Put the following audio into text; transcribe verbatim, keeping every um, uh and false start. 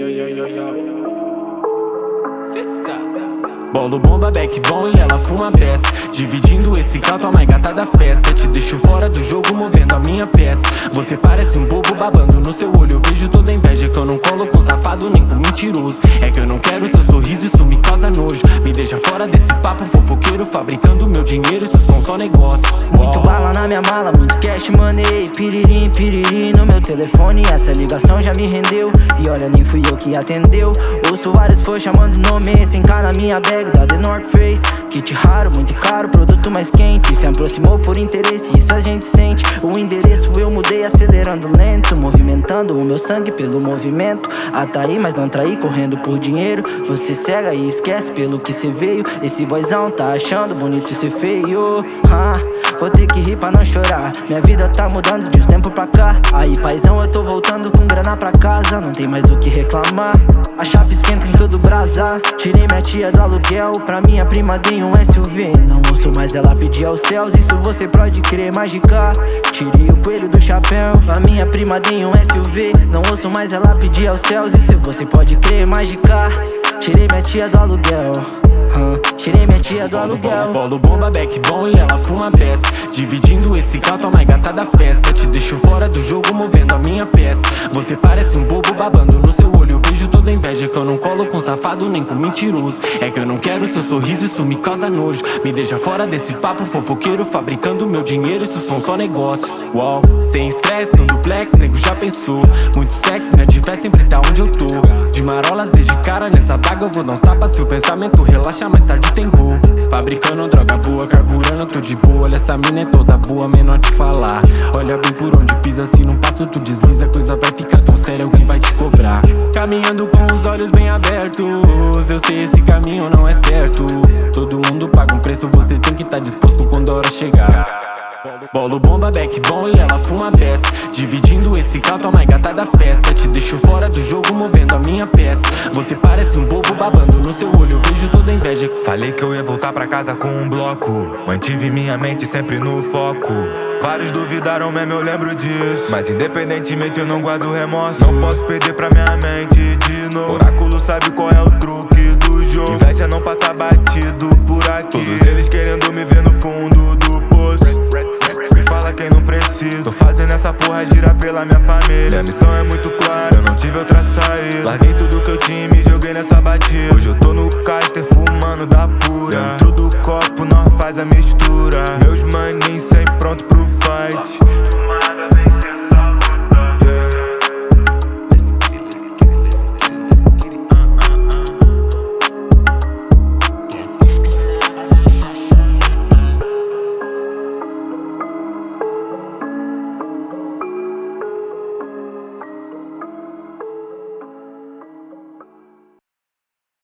yo, yo, yo, yo. Bolo, bomba, back bom e ela fuma beça. Dividindo esse caldo, a mais gata da festa. Te deixo fora do jogo, movendo a minha peça. Você parece um bobo babando no seu olho. Eu vejo toda a inveja que eu não colo com safado nem com mentiroso. É que eu não quero seu sorriso, isso me causa nojo. Me deixa fora desse papo fofoqueiro, fabricando meu dinheiro, isso são só negócios. Muito bala na minha mala, muito cash money. Piririm, piriri no meu telefone. Essa ligação já me rendeu, e olha, nem fui eu que atendeu. Ouço vários fãs chamando nome, sem cá na minha bag da The North Face. Kit raro, muito caro, produto mais quente. Se aproximou por interesse, isso a gente sente. O endereço eu mudei acelerando lento, movimentando o meu sangue pelo movimento. Atraí, mas não traí, correndo por dinheiro. Você cega e esquece pelo que cê veio. Esse boyzão tá achando bonito ser feio. ah, Vou ter que rir pra não chorar. Minha vida tá mudando de uns tempos pra cá. Aí paizão, eu tô voltando com grana pra casa. Não tem mais do que reclamar. A chapa esquenta em todo brasa. Tirei minha tia do aluguel, pra minha prima dei um S U V. Não ouço mais ela pedir aos céus, isso você pode crer, mágica. Tirei o coelho do chapéu, pra minha prima dei um S U V. Não ouço mais ela pedir aos céus, isso você pode crer, mágica. Tirei minha tia do aluguel. Huh. Tirei minha tia do aluguel. Bolo, bomba, back bom e ela fuma beça. Dividindo esse caldo, a mais gata da festa. Te deixo fora do jogo, movendo a minha peça. Você parece um bobo babando no seu olho. Eu vejo toda a inveja que eu não colo com safado nem com mentiroso. É que eu não quero seu sorriso, isso me causa nojo. Me deixa fora desse papo fofoqueiro, fabricando meu dinheiro, isso são só negócios. Uau, sem estresse, no duplex, nego já pensou. Muito sexo, minha divé sempre tá onde eu tô. De marolas, vejo de cara nessa baga, eu vou dar uns tapas. Se o pensamento relaxa, mais tarde tem gol. Fabricando droga boa, carburando, tô de boa. Olha, essa mina é toda boa, menor te falar. Olha bem por onde pisa, se não passo tu desliza. A coisa vai ficar tão séria, alguém vai te cobrar. Caminhando com os olhos bem abertos, eu sei esse caminho não é certo. Todo mundo paga um preço, você tem que tá disposto quando a hora chegar. Bolo, bomba, back bom e ela fuma beça. Dividindo esse caldo, a mais gata da festa. Te deixo fora do jogo, movendo a minha peça. Você parece um bobo babando no seu olho. Eu vejo toda a inveja. Falei que eu ia voltar pra casa com um bloco. Mantive minha mente sempre no foco. Vários duvidaram mesmo, eu lembro disso. Mas independentemente eu não guardo remorso. Não posso perder pra minha mente de novo. Oráculo sabe qual é o truque do jogo. Inveja não passa batido por aqui. Todos eles querendo me ver no fundo do poço. Me fala quem não precisa. Tô fazendo essa porra girar pela minha família. A missão é muito clara, eu não tive outra saída. Larguei tudo que eu tinha e me joguei nessa batida. Hoje eu tô no caster fumando da pura. Dentro do copo nós faz a mistura. Meus maninhos sempre pronto pro fight.